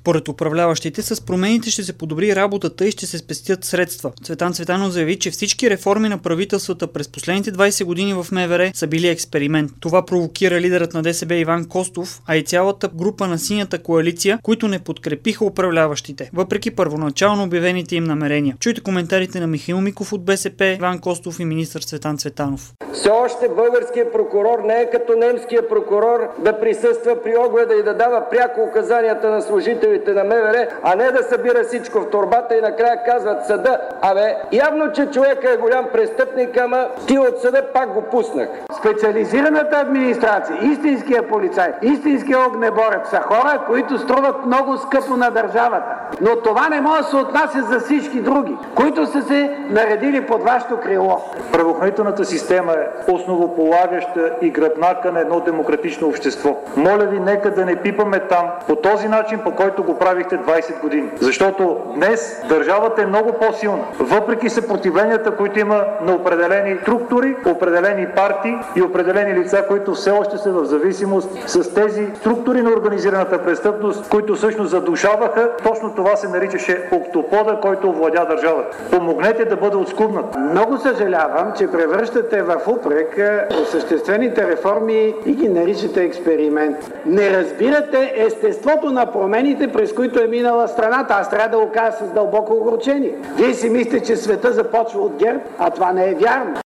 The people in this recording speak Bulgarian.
Според управляващите, с промените ще се подобри работата и ще се спестят средства. Цветан Цветанов заяви, че всички реформи на правителствата през последните 20 години в МВР са били експеримент. Това провокира лидерът на ДСБ Иван Костов, а и цялата група на Синята коалиция, които не подкрепиха управляващите, въпреки първоначално обявените им намерения. Чуйте коментарите на Михаил Миков от БСП, Иван Костов и министър Цветан Цветанов. Все още българският прокурор не е като немския прокурор да присъства при огледа и да дава пряко указанията на служителите на МВР, а не да събира всичко в торбата и накрая казват съда: явно, че човека е голям престъпник, ама ти от съда пак го пуснах. Специализираната администрация, истинския полицай, истинския огнеборец са хора, които струват много скъпо на държавата. Но това не може да се отнася за всички други, които са се наредили под вашето крило. Правоохранителната система е основополагаща и гръбнака на едно демократично общество. Моля ви, нека да не пипаме там по този начин, по който го правихте 20 години. Защото днес държавата е много по-силна. Въпреки съпротивленията, които има на определени структури, определени партии и определени лица, които все още са в зависимост с тези структури на организираната престъпност, които всъщност задушаваха. Точно това се наричаше октопода, който овладя държавата. Помогнете да бъде отскубнат. Много съжалявам, че превръщате в упрек осъществените реформи и ги наричате експеримент. Не разбирате естеството на промените, през които е минала страната. Аз трябва да го кажа с дълбоко огорчение. Вие си мислите, че света започва от ГЕРБ, а това не е вярно.